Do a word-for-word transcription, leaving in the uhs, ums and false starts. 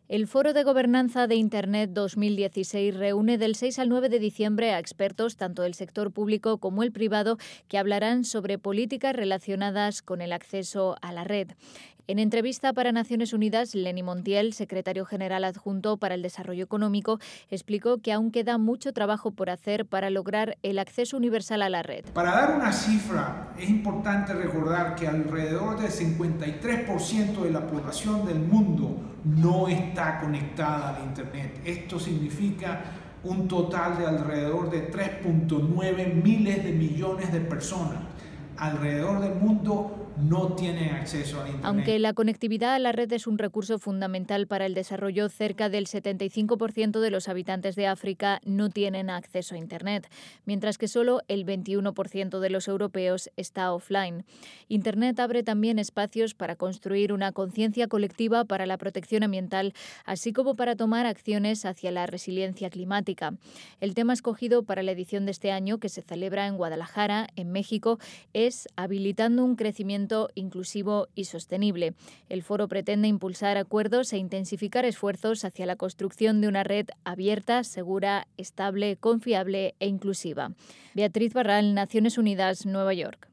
El Foro de Gobernanza de Internet dos mil dieciséis reúne del seis al nueve de diciembre a expertos tanto del sector público como el privado que hablarán sobre políticas relacionadas con el acceso a la red. En entrevista para Naciones Unidas, Lenny Montiel, secretario general adjunto para el Desarrollo Económico, explicó que aún queda mucho trabajo por hacer para lograr el acceso universal a la red. Para dar una cifra, es importante recordar que alrededor del cincuenta y tres por ciento de la población del mundo no está conectada al Internet. Esto significa un total de alrededor de tres punto nueve miles de millones de personas alrededor del mundo no tienen acceso al Internet. Aunque la conectividad a la red es un recurso fundamental para el desarrollo, cerca del setenta y cinco por ciento de los habitantes de África no tienen acceso a Internet, mientras que solo el veintiuno por ciento de los europeos está offline. Internet abre también espacios para construir una conciencia colectiva para la protección ambiental, así como para tomar acciones hacia la resiliencia climática. El tema escogido para la edición de este año, que se celebra en Guadalajara, en México, es habilitando un crecimiento inclusivo y sostenible. El foro pretende impulsar acuerdos e intensificar esfuerzos hacia la construcción de una red abierta, segura, estable, confiable e inclusiva. Beatriz Barral, Naciones Unidas, Nueva York.